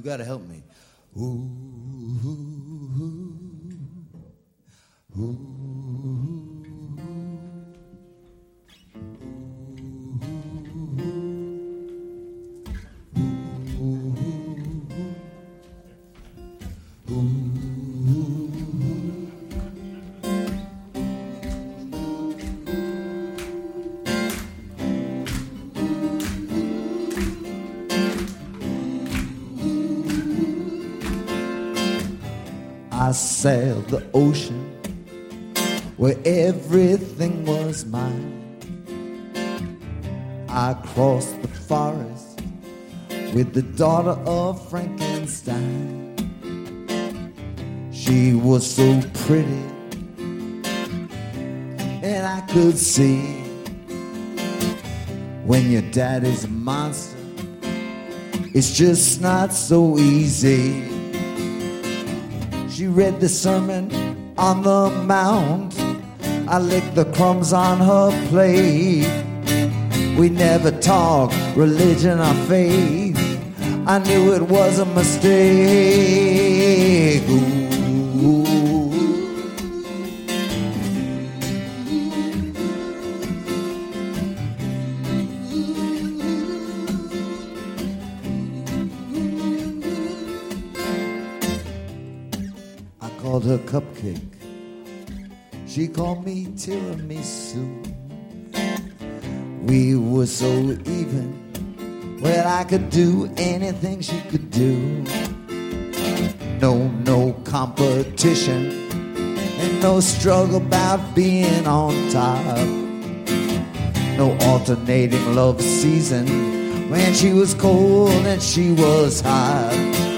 gotta help me. Ooh, ooh, ooh. I sailed the ocean where everything was mine. I crossed the forest with the daughter of Frankenstein. She was so pretty, and I could see when your daddy's a monster, it's just not so easy. She read the Sermon on the Mount. I licked the crumbs on her plate. We never talked religion or faith. I knew it was a mistake. Ooh. I called her cupcake. She called me tiramisu. We were so even. Well, I could do anything she could do. No competition, and no struggle about being on top. No alternating love season when she was cold and she was hot.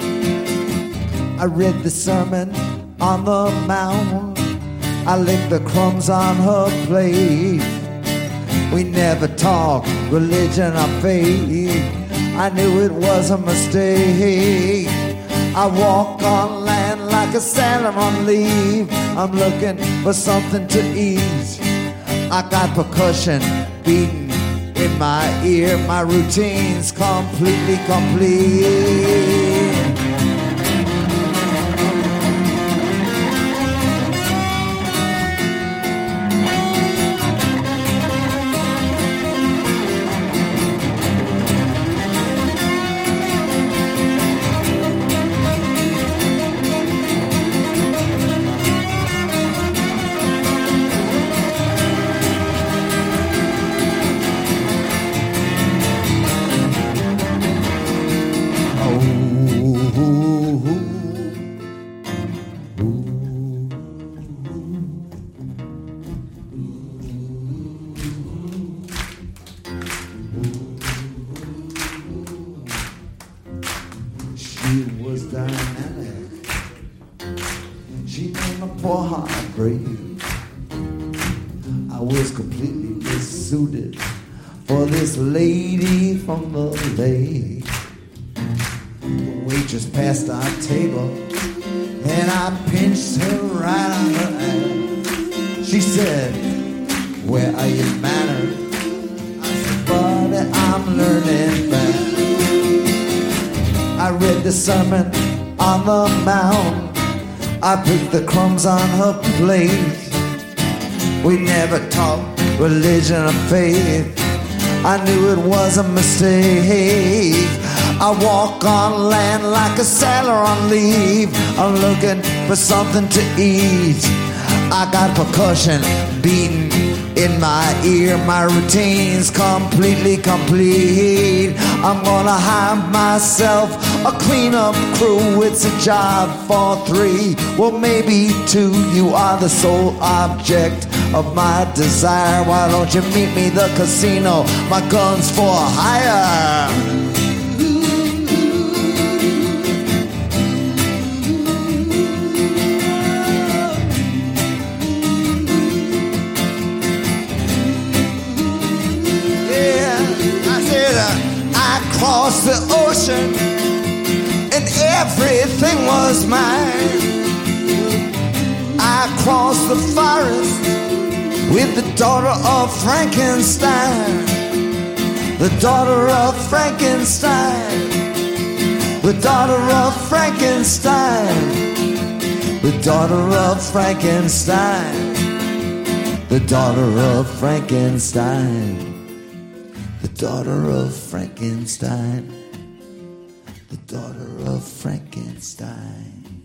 I read the Sermon on the Mount. I licked the crumbs on her plate. We never talked religion or faith. I knew it was a mistake. I walk on land like a sailor on leave. I'm looking for something to eat. I got percussion beating in my ear. My routine's completely complete. She was dynamic. She made my poor heart break. I was completely missuited for this lady from the lake. The waitress passed our table, and I pinched her right on the ass. She said, "Where are your manners?" I said, "Buddy, I'm learning fast." I read the Sermon on the Mount. I picked the crumbs on her plate. We never talked religion or faith. I knew it was a mistake. I walk on land like a sailor on leave. I'm looking for something to eat. I got percussion beating in my ear. My routine's completely complete. I'm gonna hire myself a cleanup crew. It's a job for 3, well maybe 2. You are the sole object of my desire. Why don't you meet me the casino? My gun's for hire. Across the ocean, and everything was mine. I crossed the forest with the daughter of Frankenstein. The daughter of Frankenstein. the daughter of Frankenstein, the daughter of Frankenstein, the daughter of Frankenstein, the daughter of Frankenstein, the daughter of Frankenstein.